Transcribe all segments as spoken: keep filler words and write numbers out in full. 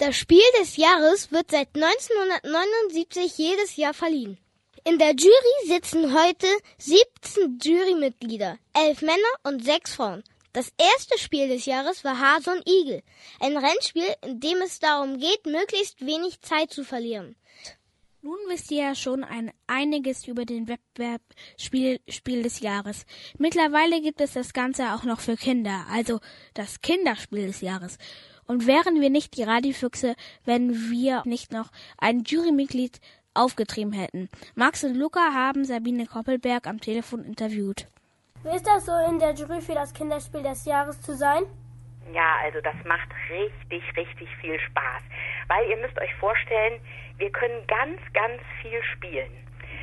Das Spiel des Jahres wird seit neunzehnhundertneunundsiebzig jedes Jahr verliehen. In der Jury sitzen heute siebzehn Jurymitglieder, elf Männer und sechs Frauen. Das erste Spiel des Jahres war Hase und Igel, ein Rennspiel, in dem es darum geht, möglichst wenig Zeit zu verlieren. Nun wisst ihr ja schon ein, einiges über den Wettbewerb Spiel, Spiel des Jahres. Mittlerweile gibt es das Ganze auch noch für Kinder, also das Kinderspiel des Jahres. Und wären wir nicht die Radiofüchse, wenn wir nicht noch ein Jurymitglied aufgetrieben hätten. Max und Luca haben Sabine Koppelberg am Telefon interviewt. Wie ist das so, in der Jury für das Kinderspiel des Jahres zu sein? Ja, also das macht richtig, richtig viel Spaß. Weil ihr müsst euch vorstellen, wir können ganz, ganz viel spielen.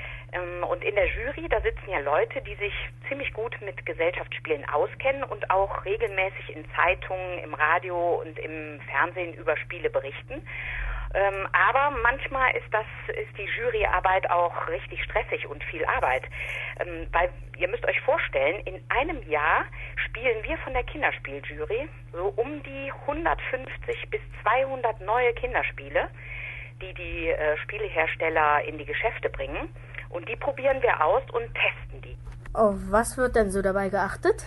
Und in der Jury, da sitzen ja Leute, die sich ziemlich gut mit Gesellschaftsspielen auskennen und auch regelmäßig in Zeitungen, im Radio und im Fernsehen über Spiele berichten. Ähm, aber manchmal ist das ist die Juryarbeit auch richtig stressig und viel Arbeit. Ähm, weil ihr müsst euch vorstellen, in einem Jahr spielen wir von der Kinderspieljury so um die hundertfünfzig bis zweihundert neue Kinderspiele, die die äh, Spielehersteller in die Geschäfte bringen. Und die probieren wir aus und testen die. Auf was wird denn so dabei geachtet?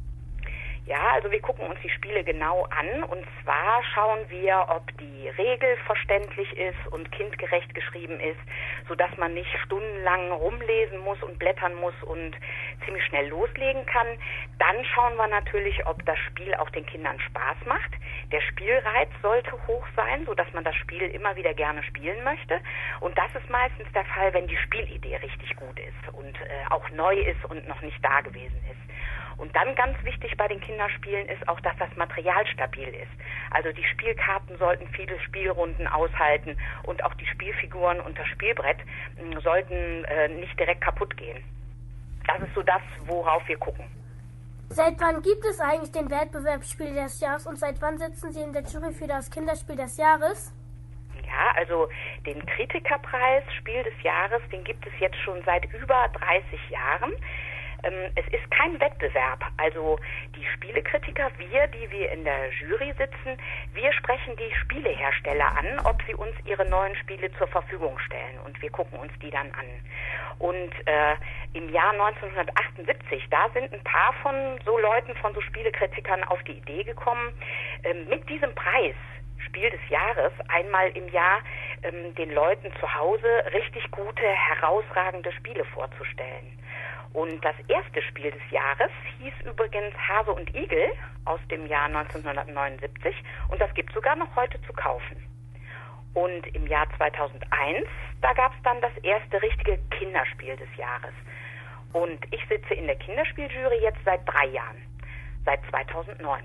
Ja, also wir gucken uns die Spiele genau an und zwar schauen wir, ob die Regel verständlich ist und kindgerecht geschrieben ist, sodass man nicht stundenlang rumlesen muss und blättern muss und ziemlich schnell loslegen kann. Dann schauen wir natürlich, ob das Spiel auch den Kindern Spaß macht. Der Spielreiz sollte hoch sein, sodass man das Spiel immer wieder gerne spielen möchte. Und das ist meistens der Fall, wenn die Spielidee richtig gut ist und äh, auch neu ist und noch nicht da gewesen ist. Und dann ganz wichtig bei den Kinderspielen ist auch, dass das Material stabil ist. Also die Spielkarten sollten viele Spielrunden aushalten und auch die Spielfiguren und das Spielbrett mh, sollten äh, nicht direkt kaputt gehen. Das ist so das, worauf wir gucken. Seit wann gibt es eigentlich den Wettbewerb Spiel des Jahres und seit wann sitzen Sie in der Jury für das Kinderspiel des Jahres? Ja, also den Kritikerpreis Spiel des Jahres, den gibt es jetzt schon seit über dreißig Jahren. Es ist kein Wettbewerb, also die Spielekritiker, wir, die wir in der Jury sitzen, wir sprechen die Spielehersteller an, ob sie uns ihre neuen Spiele zur Verfügung stellen und wir gucken uns die dann an. Und äh, im Jahr neunzehnhundertachtundsiebzig, da sind ein paar von so Leuten, von so Spielekritikern auf die Idee gekommen, äh, mit diesem Preis Spiel des Jahres einmal im Jahr ähm, den Leuten zu Hause richtig gute, herausragende Spiele vorzustellen. Und das erste Spiel des Jahres hieß übrigens Hase und Igel aus dem Jahr neunzehnhundertneunundsiebzig und das gibt es sogar noch heute zu kaufen. Und im Jahr zweitausendeins, da gab es dann das erste richtige Kinderspiel des Jahres. Und ich sitze in der Kinderspieljury jetzt seit drei Jahren, seit zweitausendneun.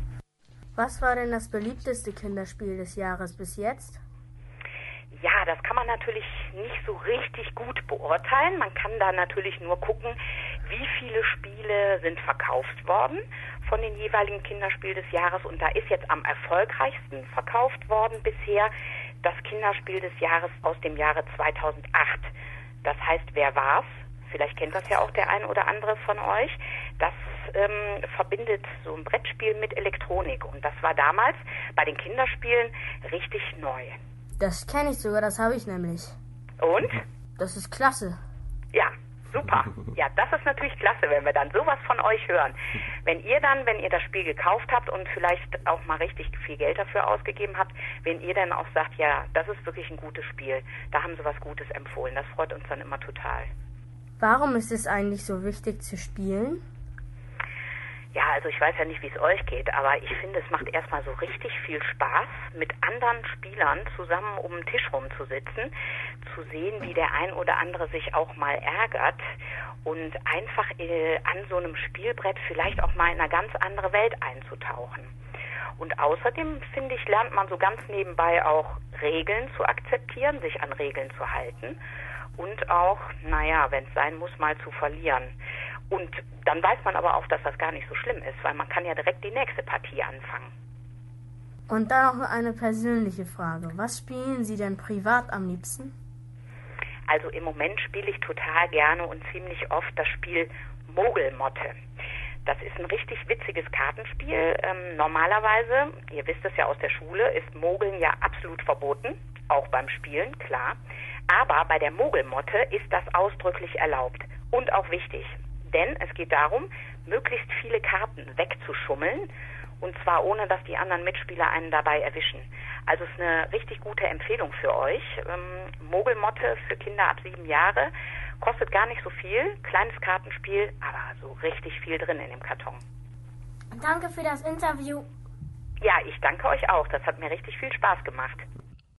Was war denn das beliebteste Kinderspiel des Jahres bis jetzt? Ja, das kann man natürlich nicht so richtig gut beurteilen. Man kann da natürlich nur gucken, wie viele Spiele sind verkauft worden von den jeweiligen Kinderspiel des Jahres. Und da ist jetzt am erfolgreichsten verkauft worden bisher das Kinderspiel des Jahres aus dem Jahre zweitausendacht. Das heißt, wer war's? Vielleicht kennt das ja auch der ein oder andere von euch. Das ähm, verbindet so ein Brettspiel mit Elektronik. Und das war damals bei den Kinderspielen richtig neu. Das kenne ich sogar, das habe ich nämlich. Und? Das ist klasse. Ja, super. Ja, das ist natürlich klasse, wenn wir dann sowas von euch hören. Wenn ihr dann, wenn ihr das Spiel gekauft habt und vielleicht auch mal richtig viel Geld dafür ausgegeben habt, wenn ihr dann auch sagt, ja, das ist wirklich ein gutes Spiel, da haben sie was Gutes empfohlen. Das freut uns dann immer total. Warum ist es eigentlich so wichtig zu spielen? Ja, also ich weiß ja nicht, wie es euch geht, aber ich finde, es macht erstmal so richtig viel Spaß, mit anderen Spielern zusammen um den Tisch rumzusitzen, zu sehen, wie der ein oder andere sich auch mal ärgert und einfach äh, an so einem Spielbrett vielleicht auch mal in eine ganz andere Welt einzutauchen. Und außerdem, finde ich, lernt man so ganz nebenbei auch Regeln zu akzeptieren, sich an Regeln zu halten und auch, naja, wenn es sein muss, mal zu verlieren. Und dann weiß man aber auch, dass das gar nicht so schlimm ist, weil man kann ja direkt die nächste Partie anfangen. Und dann noch eine persönliche Frage. Was spielen Sie denn privat am liebsten? Also im Moment spiele ich total gerne und ziemlich oft das Spiel Mogelmotte. Das ist ein richtig witziges Kartenspiel. Ähm, normalerweise, ihr wisst es ja aus der Schule, ist Mogeln ja absolut verboten, auch beim Spielen, klar. Aber bei der Mogelmotte ist das ausdrücklich erlaubt und auch wichtig. Denn es geht darum, möglichst viele Karten wegzuschummeln, und zwar ohne, dass die anderen Mitspieler einen dabei erwischen. Also es ist eine richtig gute Empfehlung für euch. Ähm, Mogelmotte für Kinder ab sieben Jahre. Kostet gar nicht so viel, kleines Kartenspiel, aber so richtig viel drin in dem Karton. Danke für das Interview. Ja, ich danke euch auch. Das hat mir richtig viel Spaß gemacht.